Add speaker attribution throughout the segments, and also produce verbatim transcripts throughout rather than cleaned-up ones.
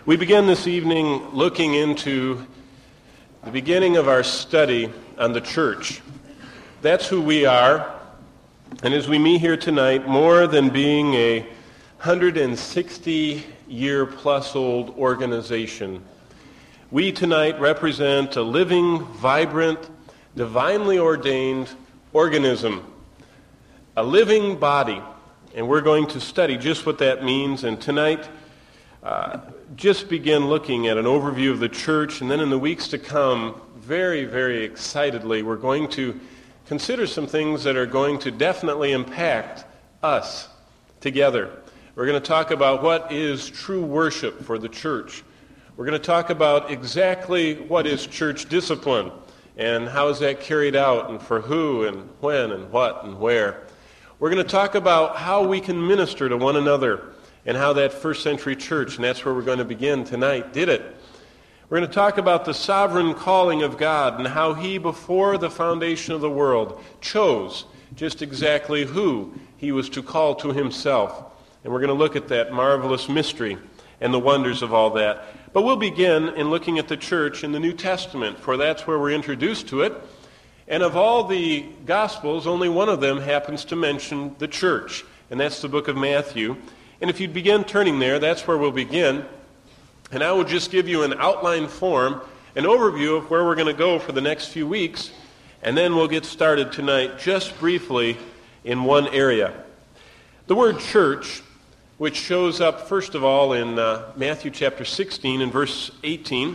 Speaker 1: We begin this evening looking into the beginning of our study on the church. That's who we are, and as we meet here tonight, more than being a one hundred sixty year plus old organization, we tonight represent a living, vibrant, divinely ordained organism, a living body, and we're going to study just what that means, and tonight uh, just begin looking at an overview of the church, and then in the weeks to come, very, very excitedly, we're going to consider some things that are going to definitely impact us together. We're going to talk about what is true worship for the church. We're going to talk about exactly what is church discipline and how is that carried out and for who and when and what and where. We're going to talk about how we can minister to one another and how that first century church, and that's where we're going to begin tonight, did it. We're going to talk about the sovereign calling of God and how he, before the foundation of the world, chose just exactly who he was to call to himself. And we're going to look at that marvelous mystery and the wonders of all that. But we'll begin in looking at the church in the New Testament, for that's where we're introduced to it. And of all the Gospels, only one of them happens to mention the church, and that's the book of Matthew. And if you'd begin turning there, that's where we'll begin. And I will just give you an outline form, an overview of where we're going to go for the next few weeks, and then we'll get started tonight just briefly in one area. The word church, which shows up first of all in uh, Matthew chapter sixteen and verse eighteen,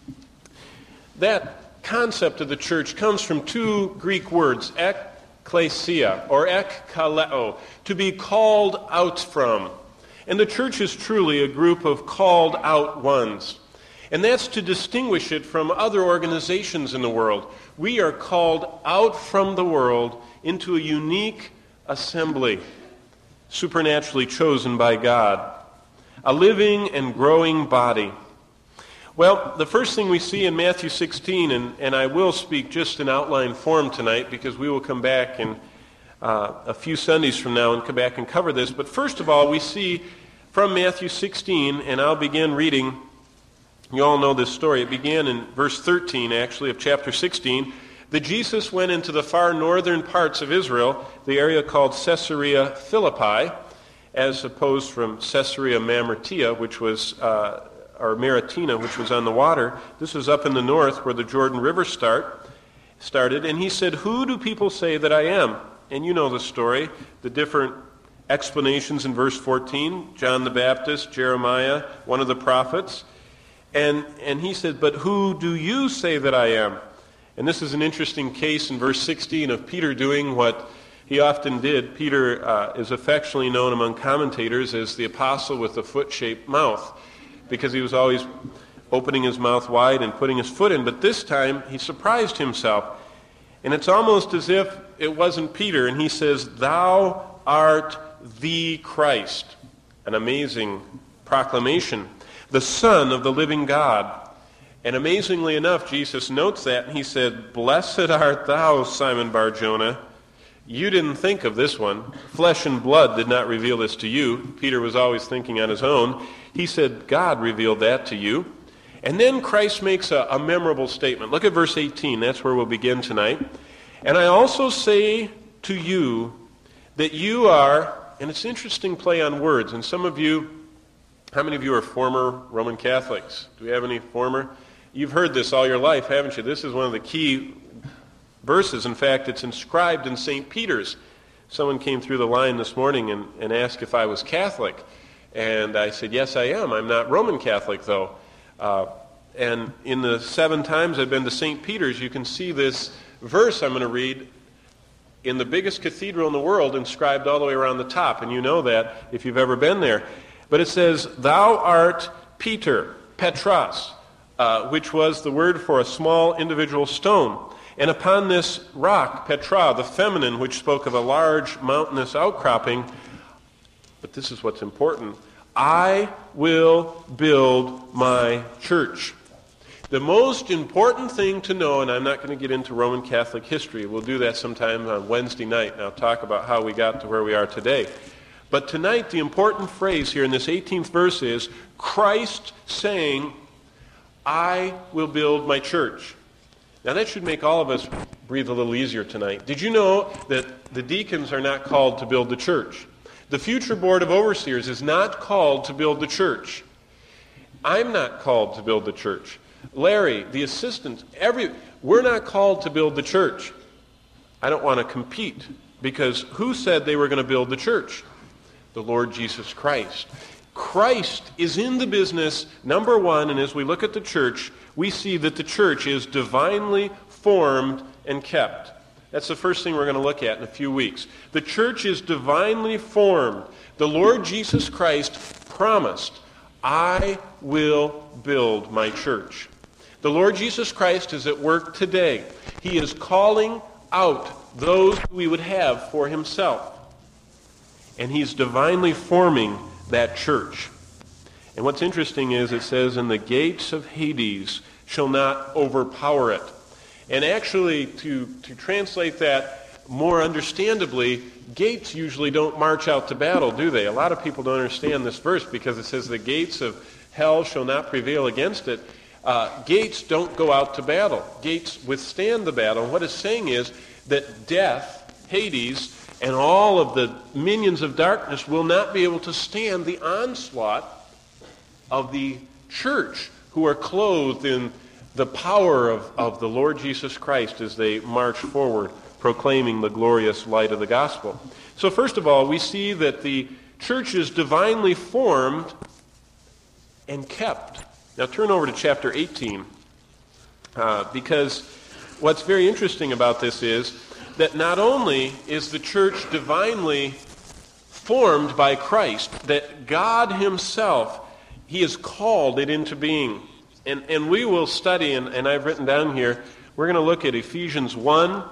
Speaker 1: that concept of the church comes from two Greek words, ekklesia or ekkaleo, to be called out from. And the church is truly a group of called out ones. And that's to distinguish it from other organizations in the world. We are called out from the world into a unique assembly, supernaturally chosen by God, a living and growing body. Well, the first thing we see in Matthew sixteen, and, and I will speak just in outline form tonight because we will come back in uh, a few Sundays from now and come back and cover this. But first of all, we see from Matthew sixteen, and I'll begin reading. You all know this story. It began in verse thirteen, actually, of chapter sixteen, that Jesus went into the far northern parts of Israel, the area called Caesarea Philippi, as opposed from Caesarea Maritima, which was uh, or Maritima, which was on the water. This was up in the north where the Jordan River start started. And he said, "Who do people say that I am?" And you know the story, the different explanations in verse fourteen, John the Baptist, Jeremiah, one of the prophets. And, and he said, "But who do you say that I am?" And this is an interesting case in verse sixteen of Peter doing what he often did. Peter uh, is affectionately known among commentators as the apostle with the foot-shaped mouth, because he was always opening his mouth wide and putting his foot in. But this time, he surprised himself. And it's almost as if it wasn't Peter. And he says, "Thou art the Christ," an amazing proclamation, the Son of the living God. And amazingly enough, Jesus notes that, and he said, "Blessed art thou, Simon Bar-Jonah." You didn't think of this one. Flesh and blood did not reveal this to you. Peter was always thinking on his own. He said, God revealed that to you. And then Christ makes a, a memorable statement. Look at verse eighteen. That's where we'll begin tonight. "And I also say to you that you are," and it's an interesting play on words, and some of you, how many of you are former Roman Catholics? Do we have any former? You've heard this all your life, haven't you? This is one of the key verses. In fact, it's inscribed in Saint Peter's. Someone came through the line this morning and, and asked if I was Catholic. And I said, yes, I am. I'm not Roman Catholic, though. Uh, and in the seven times I've been to Saint Peter's, you can see this verse I'm going to read in the biggest cathedral in the world, inscribed all the way around the top. And you know that if you've ever been there. But it says, "Thou art Peter," Petros, uh, which was the word for a small individual stone. And upon this rock, Petra, the feminine, which spoke of a large mountainous outcropping, but this is what's important, "I will build my church." The most important thing to know, and I'm not going to get into Roman Catholic history. We'll do that sometime on Wednesday night, and I'll talk about how we got to where we are today. But tonight, the important phrase here in this eighteenth verse is Christ saying, I will build my church. Now that should make all of us breathe a little easier tonight. Did you know that the deacons are not called to build the church? The future board of overseers is not called to build the church. I'm not called to build the church. Larry, the assistant, every we're not called to build the church. I don't want to compete, because who said they were going to build the church? The Lord Jesus Christ. Christ is in the business, number one, and as we look at the church, we see that the church is divinely formed and kept. That's the first thing we're going to look at in a few weeks. The church is divinely formed. The Lord Jesus Christ promised, I will build my church. The Lord Jesus Christ is at work today. He is calling out those who he would have for himself. And he's divinely forming that church. And what's interesting is it says, and the gates of Hades shall not overpower it. And actually, to, to translate that more understandably, gates usually don't march out to battle, do they? A lot of people don't understand this verse because it says the gates of hell shall not prevail against it. Uh, gates don't go out to battle. Gates withstand the battle. And what it's saying is that death, Hades, and all of the minions of darkness will not be able to stand the onslaught of the church, who are clothed in the power of, of the Lord Jesus Christ as they march forward, proclaiming the glorious light of the gospel. So first of all, we see that the church is divinely formed and kept. Now turn over to chapter eighteen, uh, because what's very interesting about this is that not only is the church divinely formed by Christ, that God himself, he has called it into being. And, and we will study, and, and I've written down here, we're going to look at Ephesians one,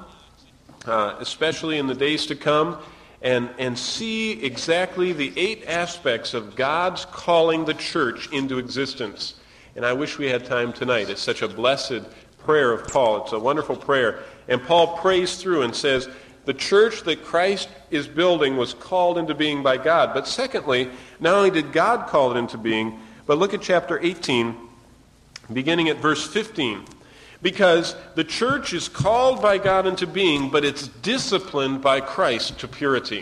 Speaker 1: uh, especially in the days to come, and, and see exactly the eight aspects of God's calling the church into existence. And I wish we had time tonight. It's such a blessed prayer of Paul. It's a wonderful prayer. And Paul prays through and says, the church that Christ is building was called into being by God. But secondly, not only did God call it into being, but look at chapter eighteen, beginning at verse fifteen. Because the church is called by God into being, but it's disciplined by Christ to purity.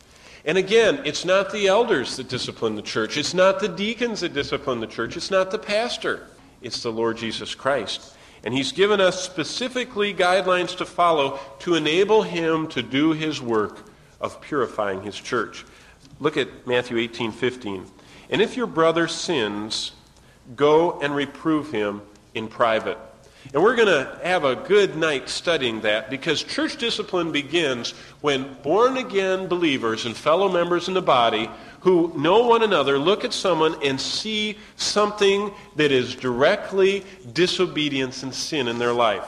Speaker 1: And again, it's not the elders that discipline the church. It's not the deacons that discipline the church. It's not the pastor. It's the Lord Jesus Christ. And he's given us specifically guidelines to follow to enable him to do his work of purifying his church. Look at Matthew eighteen fifteen. And if your brother sins, go and reprove him in private. And we're going to have a good night studying that, because church discipline begins when born-again believers and fellow members in the body who know one another look at someone and see something that is directly disobedience and sin in their life.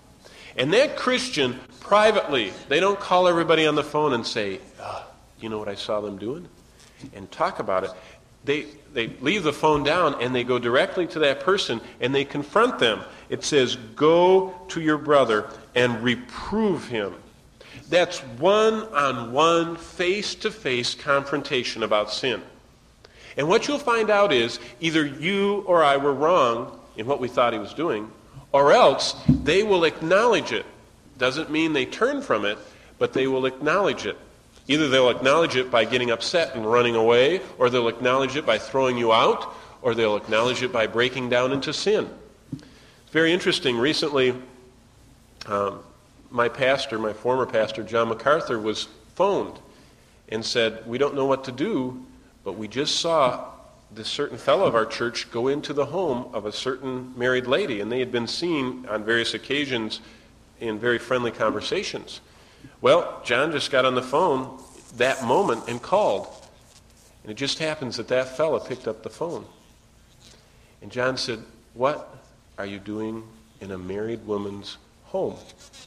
Speaker 1: And that Christian, privately, they don't call everybody on the phone and say, oh, you know what I saw them doing? And talk about it. They they leave the phone down and they go directly to that person and they confront them. It says, go to your brother and reprove him. That's one-on-one, face-to-face confrontation about sin. And what you'll find out is either you or I were wrong in what we thought he was doing, or else they will acknowledge it. Doesn't mean they turn from it, but they will acknowledge it. Either they'll acknowledge it by getting upset and running away, or they'll acknowledge it by throwing you out, or they'll acknowledge it by breaking down into sin. It's very interesting. Recently, um, my pastor, my former pastor, John MacArthur, was phoned and said, we don't know what to do, but we just saw this certain fellow of our church go into the home of a certain married lady, and they had been seen on various occasions in very friendly conversations. Well, John just got on the phone that moment and called. And it just happens that that fella picked up the phone. And John said, what are you doing in a married woman's home?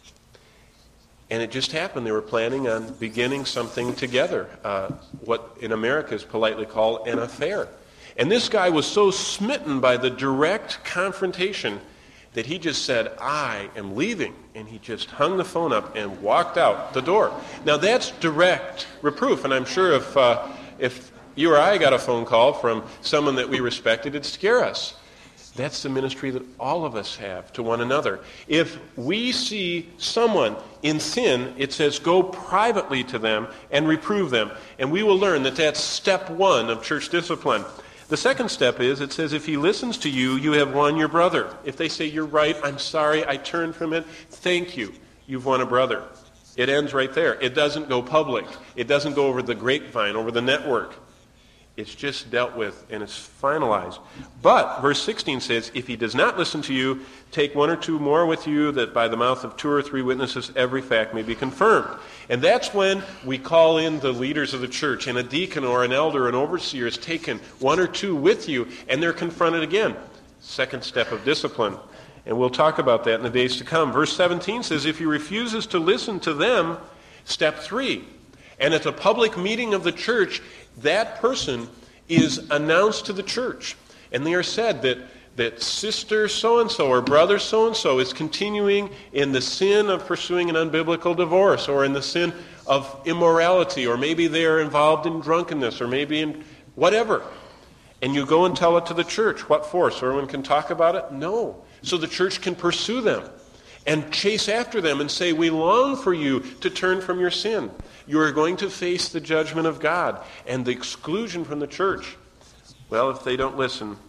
Speaker 1: And it just happened they were planning on beginning something together, uh, what in America is politely called an affair. And this guy was so smitten by the direct confrontation that he just said, I am leaving. And he just hung the phone up and walked out the door. Now that's direct reproof. And I'm sure if uh, If you or I got a phone call from someone that we respected, it'd scare us. That's the ministry that all of us have to one another. If we see someone in sin, it says go privately to them and reprove them. And we will learn that that's step one of church discipline. The second step is, it says, if he listens to you, you have won your brother. If they say, you're right, I'm sorry, I turned from it, thank you, you've won a brother. It ends right there. It doesn't go public. It doesn't go over the grapevine, over the network. It's just dealt with and it's finalized. But verse sixteen says, if he does not listen to you, take one or two more with you, that by the mouth of two or three witnesses every fact may be confirmed. And that's when we call in the leaders of the church, and a deacon or an elder or an overseer is taken, one or two with you, and they're confronted again. Second step of discipline. And we'll talk about that in the days to come. Verse seventeen says, if he refuses to listen to them, step three. And at a public meeting of the church, that person is announced to the church. And they are said that, that sister so-and-so or brother so-and-so is continuing in the sin of pursuing an unbiblical divorce, or in the sin of immorality, or maybe they are involved in drunkenness, or maybe in whatever. And you go and tell it to the church. What for? So everyone can talk about it? No. So the church can pursue them and chase after them and say, we long for you to turn from your sin. You are going to face the judgment of God and the exclusion from the church. Well, if they don't listen,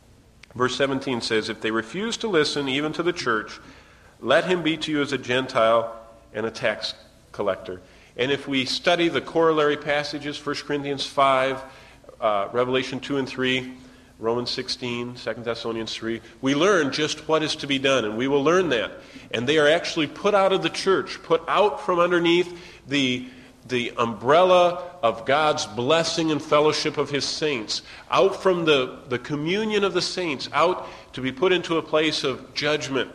Speaker 1: verse seventeen says, if they refuse to listen even to the church, let him be to you as a Gentile and a tax collector. And if we study the corollary passages, First Corinthians five, uh, Revelation two and three, Romans sixteen, Second Thessalonians three, we learn just what is to be done, and we will learn that. And they are actually put out of the church, put out from underneath the, the umbrella of God's blessing and fellowship of his saints, out from the, the communion of the saints, out to be put into a place of judgment.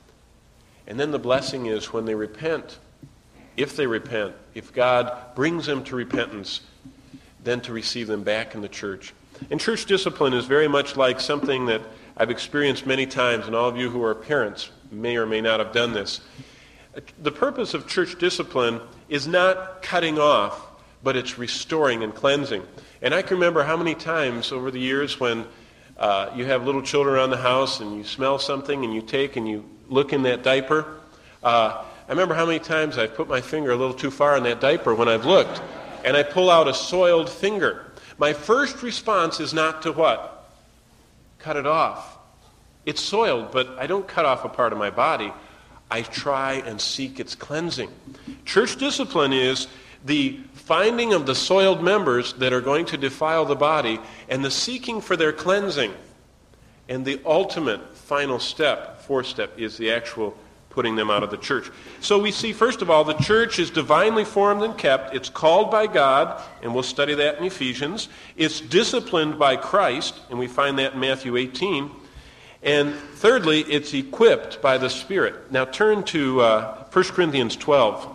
Speaker 1: And then the blessing is when they repent, if they repent, if God brings them to repentance, then to receive them back in the church. And church discipline is very much like something that I've experienced many times, and all of you who are parents may or may not have done this. The purpose of church discipline is not cutting off, but it's restoring and cleansing. And I can remember how many times over the years when uh, you have little children around the house and you smell something and you take and you look in that diaper. Uh, I remember how many times I've put my finger a little too far in that diaper when I've looked, and I pull out a soiled finger. My first response is not to what? Cut it off. It's soiled, but I don't cut off a part of my body. I try and seek its cleansing. Church discipline is the finding of the soiled members that are going to defile the body and the seeking for their cleansing. And the ultimate final step, fourth step, is the actual putting them out of the church. So we see, first of all, the church is divinely formed and kept. It's called by God, and we'll study that in Ephesians. It's disciplined by Christ, and we find that in Matthew eighteen. And thirdly, it's equipped by the Spirit. Now turn to uh, First Corinthians twelve.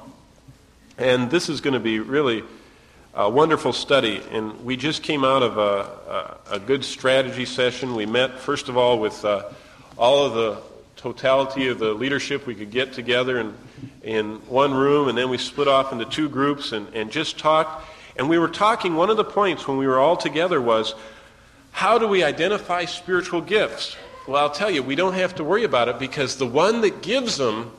Speaker 1: And this is going to be really a wonderful study. And we just came out of a, a, a good strategy session. We met, first of all, with uh, all of the totality of the leadership. We could get together in, in one room, and then we split off into two groups and, and just talked. And we were talking, one of the points when we were all together was, how do we identify spiritual gifts? Well, I'll tell you, we don't have to worry about it, because the one that gives them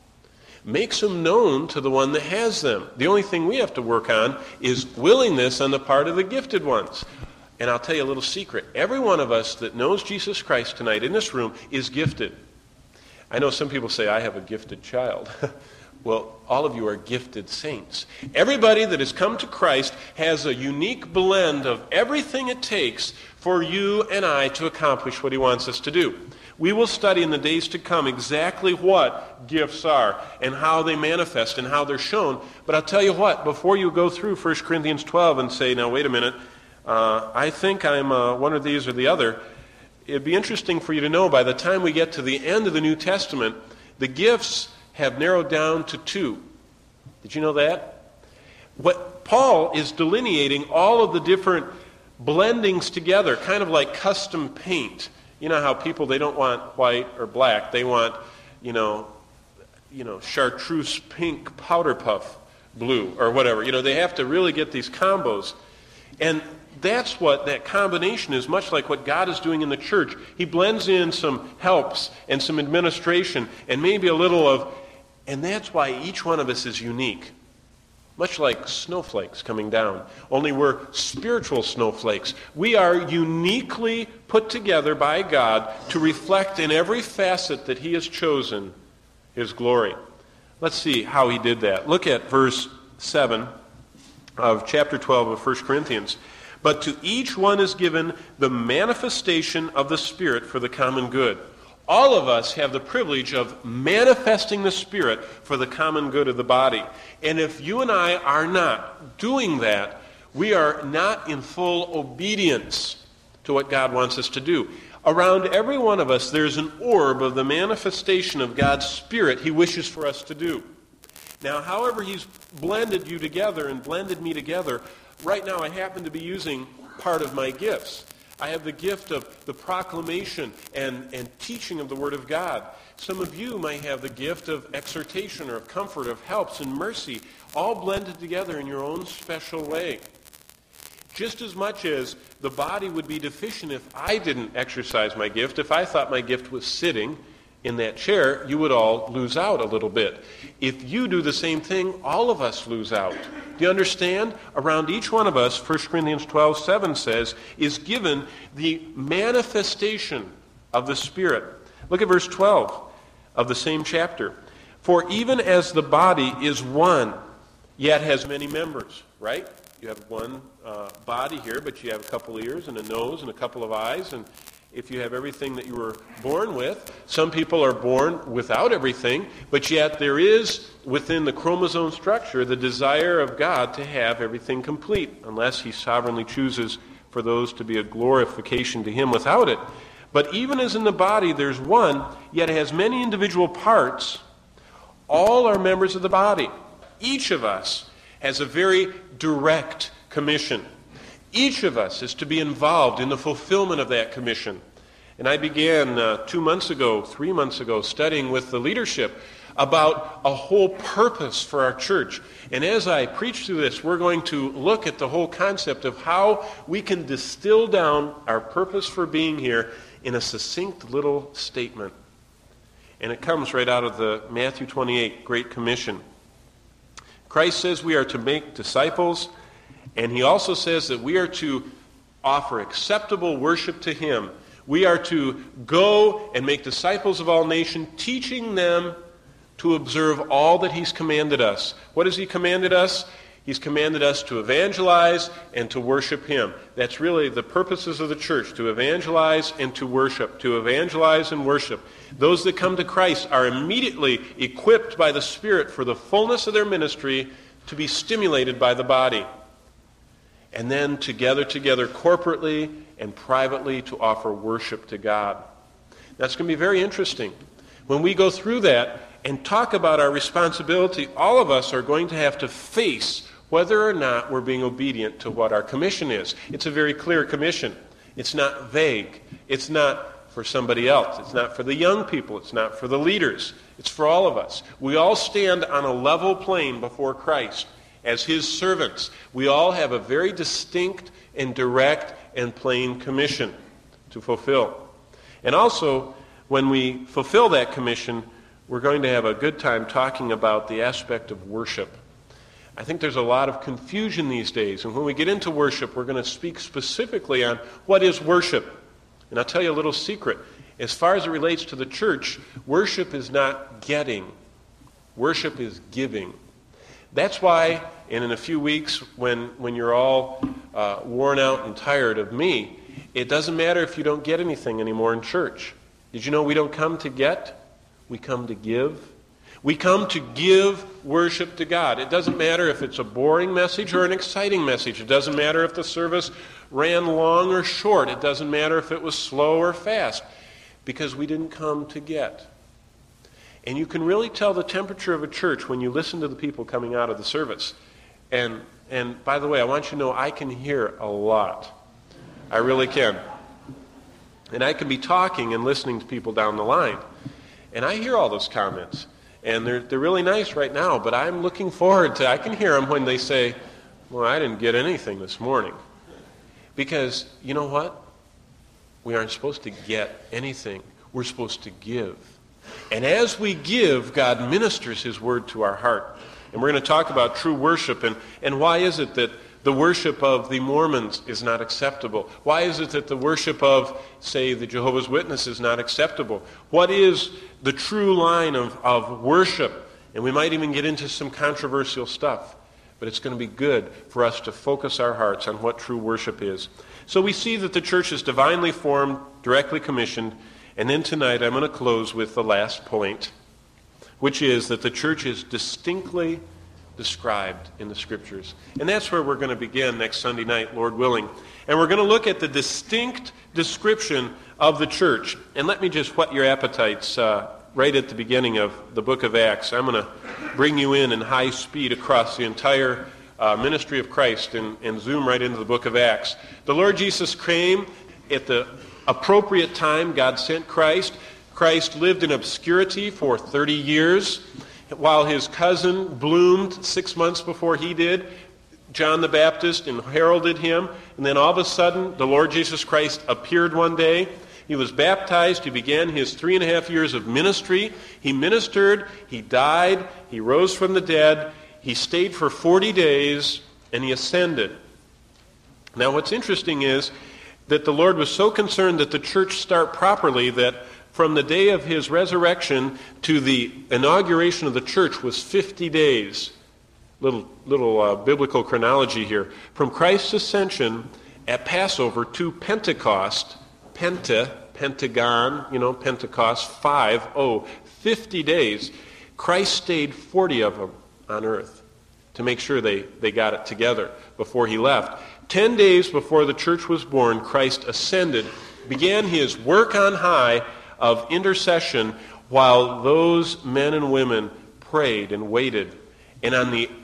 Speaker 1: makes them known to the one that has them. The only thing we have to work on is willingness on the part of the gifted ones. And I'll tell you a little secret. Every one of us that knows Jesus Christ tonight in this room is gifted. I know some people say, I have a gifted child. Well, all of you are gifted saints. Everybody that has come to Christ has a unique blend of everything it takes for you and I to accomplish what he wants us to do. We will study in the days to come exactly what gifts are and how they manifest and how they're shown. But I'll tell you what, before you go through First Corinthians twelve and say, now wait a minute, uh, I think I'm uh, one of these or the other, it'd be interesting for you to know by the time we get to the end of the New Testament, the gifts have narrowed down to two. Did you know that? What Paul is delineating all of the different blendings together, kind of like custom paint. You know how people, they don't want white or black. They want, you know, you know, chartreuse pink powder puff blue or whatever. You know, they have to really get these combos. And that's what that combination is, much like what God is doing in the church. He blends in some helps and some administration and maybe a little of, and that's why each one of us is unique. Much like snowflakes coming down, only we're spiritual snowflakes. We are uniquely put together by God to reflect in every facet that He has chosen His glory. Let's see how He did that. Look at verse seven of chapter twelve of First Corinthians. But to each one is given the manifestation of the Spirit for the common good. All of us have the privilege of manifesting the Spirit for the common good of the body. And if you and I are not doing that, we are not in full obedience to what God wants us to do. Around every one of us, there's an orb of the manifestation of God's Spirit He wishes for us to do. Now, however He's blended you together and blended me together, right now I happen to be using part of my gifts. I have the gift of the proclamation and, and teaching of the Word of God. Some of you might have the gift of exhortation or of comfort, of helps and mercy, all blended together in your own special way. Just as much as the body would be deficient if I didn't exercise my gift, if I thought my gift was sitting in that chair, you would all lose out a little bit. If you do the same thing, all of us lose out. Do you understand? Around each one of us, First Corinthians twelve seven says, is given the manifestation of the Spirit. Look at verse twelve of the same chapter. For even as the body is one, yet has many members, right? You have one uh, body here, but you have a couple ears and a nose and a couple of eyes, and if you have everything that you were born with. Some people are born without everything, but yet there is within the chromosome structure the desire of God to have everything complete, unless He sovereignly chooses for those to be a glorification to Him without it. But even as in the body there's one, yet it has many individual parts, all are members of the body. Each of us has a very direct commission. Each of us is to be involved in the fulfillment of that commission. And I began uh, two months ago, three months ago, studying with the leadership about a whole purpose for our church. And as I preach through this, we're going to look at the whole concept of how we can distill down our purpose for being here in a succinct little statement. And it comes right out of the Matthew twenty-eight Great Commission. Christ says we are to make disciples, and He also says that we are to offer acceptable worship to Him. We are to go and make disciples of all nations, teaching them to observe all that He's commanded us. What has He commanded us? He's commanded us to evangelize and to worship Him. That's really the purposes of the church, to evangelize and to worship, to evangelize and worship. Those that come to Christ are immediately equipped by the Spirit for the fullness of their ministry to be stimulated by the body. And then to gather together corporately and privately to offer worship to God. That's going to be very interesting. When we go through that and talk about our responsibility, all of us are going to have to face whether or not we're being obedient to what our commission is. It's a very clear commission. It's not vague. It's not for somebody else. It's not for the young people. It's not for the leaders. It's for all of us. We all stand on a level plane before Christ as His servants. We all have a very distinct and direct and plain commission to fulfill. And also, when we fulfill that commission, we're going to have a good time talking about the aspect of worship. I think there's a lot of confusion these days, and when we get into worship, we're going to speak specifically on what is worship. And I'll tell you a little secret. As far as it relates to the church, worship is not getting. Worship is giving. That's why, and in a few weeks, when, when you're all uh, worn out and tired of me, it doesn't matter if you don't get anything anymore in church. Did you know we don't come to get? We come to give. We come to give worship to God. It doesn't matter if it's a boring message or an exciting message. It doesn't matter if the service ran long or short. It doesn't matter if it was slow or fast, because we didn't come to get. And you can really tell the temperature of a church when you listen to the people coming out of the service. And and by the way, I want you to know I can hear a lot. I really can. And I can be talking and listening to people down the line. And I hear all those comments. And they're they're really nice right now, but I'm looking forward to, I can hear them when they say, well, I didn't get anything this morning. Because, you know what? We aren't supposed to get anything. We're supposed to give. And as we give, God ministers his word to our heart. And we're going to talk about true worship and, and why is it that the worship of the Mormons is not acceptable? Why is it that the worship of, say, the Jehovah's Witnesses is not acceptable? What is the true line of, of worship? And we might even get into some controversial stuff. But it's going to be good for us to focus our hearts on what true worship is. So we see that the church is divinely formed, directly commissioned. And then tonight I'm going to close with the last point, which is that the church is distinctly described in the Scriptures. And that's where we're going to begin next Sunday night, Lord willing. And we're going to look at the distinct description of the church. And let me just whet your appetites uh, right at the beginning of the book of Acts. I'm going to bring you in in high speed across the entire uh, ministry of Christ and, and zoom right into the book of Acts. The Lord Jesus came at the appropriate time. God sent Christ. Christ lived in obscurity for thirty years. While his cousin bloomed six months before he did, John the Baptist heralded him. And then all of a sudden, the Lord Jesus Christ appeared one day. He was baptized. He began his three and a half years of ministry. He ministered. He died. He rose from the dead. He stayed for forty days, and he ascended. Now, what's interesting is that the Lord was so concerned that the church start properly that from the day of his resurrection to the inauguration of the church was fifty days. Little, little uh, biblical chronology here. From Christ's ascension at Passover to Pentecost, Penta, Pentagon, you know, Pentecost, five, oh, fifty days. Christ stayed forty of them on earth to make sure they, they got it together before he left. Ten days before the church was born, Christ ascended, began his work on high of intercession while those men and women prayed and waited. And on the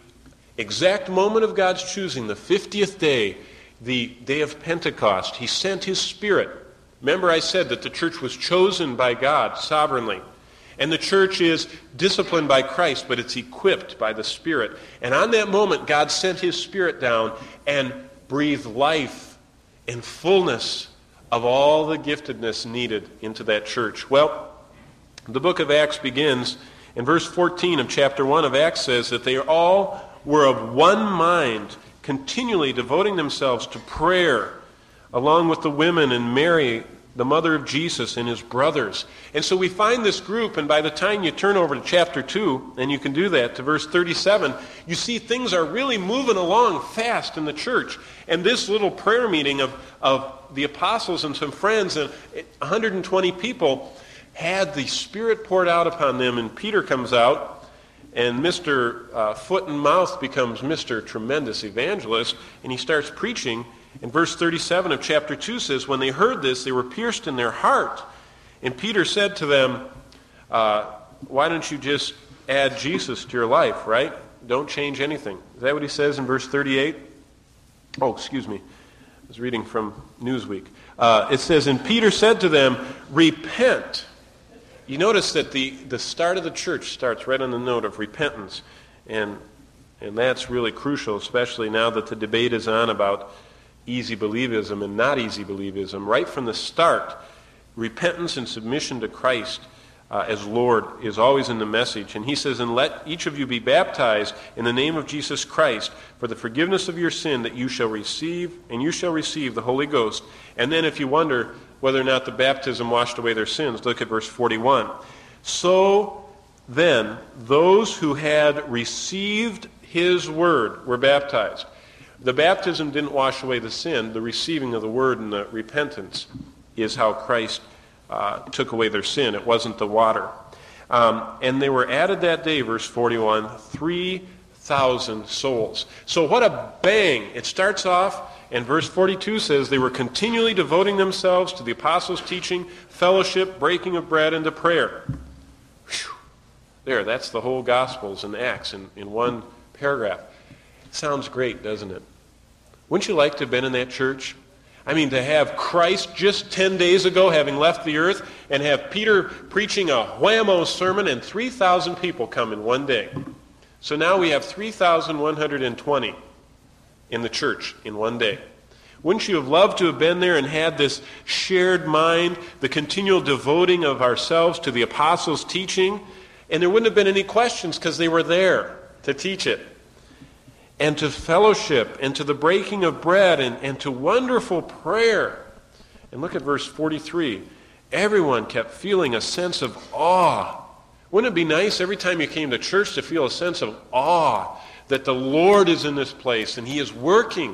Speaker 1: exact moment of God's choosing, the fiftieth day, the day of Pentecost, he sent his Spirit. Remember I said that the church was chosen by God sovereignly. And the church is disciplined by Christ, but it's equipped by the Spirit. And on that moment, God sent his Spirit down and breathed life and fullness of all the giftedness needed into that church. Well, the book of Acts begins, and verse fourteen of chapter one of Acts says that they all were of one mind, continually devoting themselves to prayer, along with the women and Mary, the mother of Jesus, and his brothers. And so we find this group, and by the time you turn over to chapter two, and you can do that, to verse thirty-seven, you see things are really moving along fast in the church. And this little prayer meeting of, of the apostles and some friends, and one hundred twenty people, had the Spirit poured out upon them. And Peter comes out, and Mister Uh, Foot and Mouth becomes Mister Tremendous Evangelist, and he starts preaching. And verse thirty-seven of chapter two says, when they heard this, they were pierced in their heart. And Peter said to them, uh, why don't you just add Jesus to your life, right? Don't change anything. Is that what he says in verse thirty-eight? Oh, excuse me. I was reading from Newsweek. Uh, it says, and Peter said to them, repent. You notice that the, the start of the church starts right on the note of repentance. And, and that's really crucial, especially now that the debate is on about easy believism and not easy believism. Right from the start, repentance and submission to Christ uh, as Lord is always in the message. And he says, and let each of you be baptized in the name of Jesus Christ for the forgiveness of your sin, that you shall receive, and you shall receive the Holy Ghost. And then if you wonder whether or not the baptism washed away their sins, look at verse forty-one. So then, those who had received his word were baptized. The baptism didn't wash away the sin. The receiving of the word and the repentance is how Christ uh, took away their sin. It wasn't the water. Um, and they were added that day, verse forty-one, three thousand souls. So what a bang. It starts off, and verse forty-two says they were continually devoting themselves to the apostles' teaching, fellowship, breaking of bread, and to prayer. Whew. There, that's the whole Gospels and Acts in, in one paragraph. Sounds great, doesn't it? Wouldn't you like to have been in that church? I mean, to have Christ just ten days ago having left the earth and have Peter preaching a whammo sermon and three thousand people come in one day. So now we have three thousand one hundred twenty in the church in one day. Wouldn't you have loved to have been there and had this shared mind, the continual devoting of ourselves to the apostles' teaching? And there wouldn't have been any questions because they were there to teach it. And to fellowship, and to the breaking of bread, and, and to wonderful prayer. And look at verse forty-three. Everyone kept feeling a sense of awe. Wouldn't it be nice every time you came to church to feel a sense of awe that the Lord is in this place and He is working?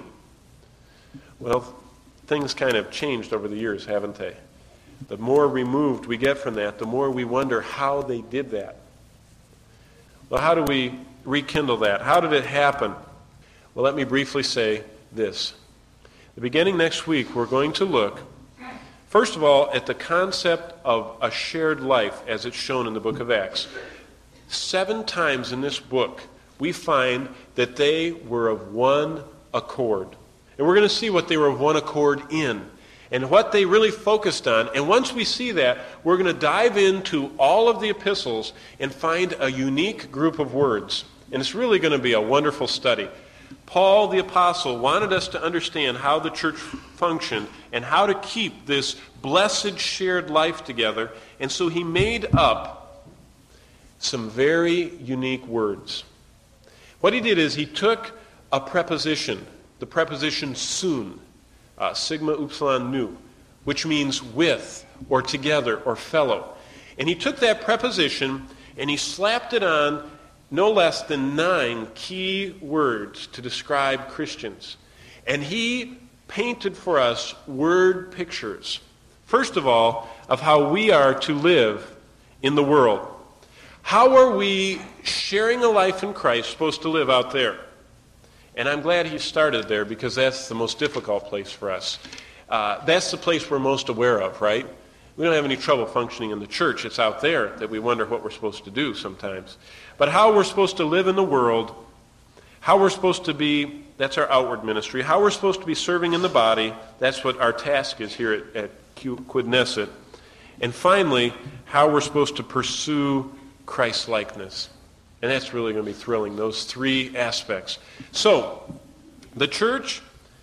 Speaker 1: Well, things kind of changed over the years, haven't they? The more removed we get from that, the more we wonder how they did that. Well, how do we rekindle that? How did it happen? Well, let me briefly say this. The beginning next week, we're going to look, first of all, at the concept of a shared life as it's shown in the book of Acts. Seven times in this book, we find that they were of one accord. And we're going to see what they were of one accord in and what they really focused on. And once we see that, we're going to dive into all of the epistles and find a unique group of words. And it's really going to be a wonderful study. Paul the apostle wanted us to understand how the church functioned and how to keep this blessed shared life together. And so he made up some very unique words. What he did is he took a preposition, the preposition soon, uh, sigma upsilon nu, which means with or together or fellow. And he took that preposition and he slapped it on no less than nine key words to describe Christians. And he painted for us word pictures, first of all, of how we are to live in the world. How are we sharing a life in Christ supposed to live out there? And I'm glad he started there because that's the most difficult place for us. Uh, that's the place we're most aware of, right? We don't have any trouble functioning in the church. It's out there that we wonder what we're supposed to do sometimes. But how we're supposed to live in the world, how we're supposed to be, that's our outward ministry. How we're supposed to be serving in the body, that's what our task is here at, at Quidnesset. And finally, how we're supposed to pursue Christ-likeness. And that's really going to be thrilling, those three aspects. So, the church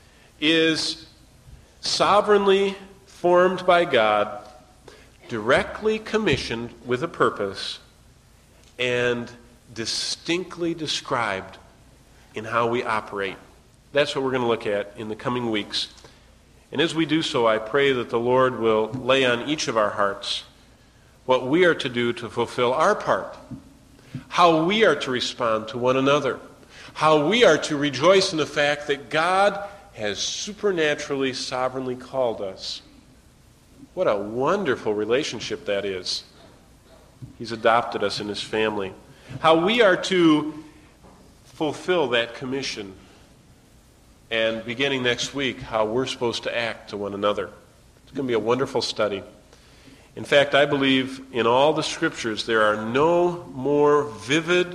Speaker 1: is sovereignly formed by God, directly commissioned with a purpose, and distinctly described in how we operate. That's what we're going to look at in the coming weeks. And as we do so, I pray that the Lord will lay on each of our hearts what we are to do to fulfill our part, how we are to respond to one another, how we are to rejoice in the fact that God has supernaturally, sovereignly called us. What a wonderful relationship that is. He's adopted us in His family. How we are to fulfill that commission. And beginning next week, how we're supposed to act to one another. It's going to be a wonderful study. In fact, I believe in all the scriptures there are no more vivid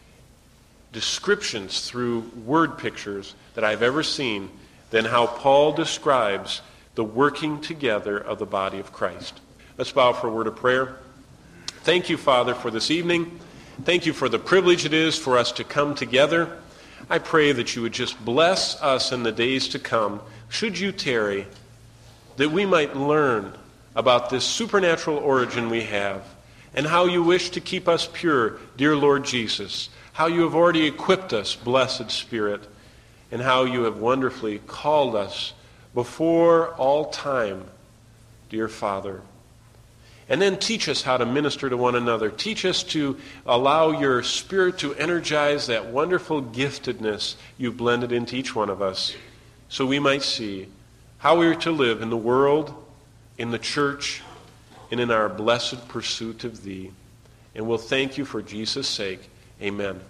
Speaker 1: descriptions through word pictures that I've ever seen than how Paul describes the working together of the body of Christ. Let's bow for a word of prayer. Thank you, Father, for this evening. Thank you for the privilege it is for us to come together. I pray that you would just bless us in the days to come, should you tarry, that we might learn about this supernatural origin we have and how you wish to keep us pure, dear Lord Jesus, how you have already equipped us, blessed Spirit, and how you have wonderfully called us before all time, dear Father. And then teach us how to minister to one another. Teach us to allow your Spirit to energize that wonderful giftedness you've blended into each one of us so we might see how we are to live in the world, in the church, and in our blessed pursuit of Thee. And we'll thank you for Jesus' sake. Amen.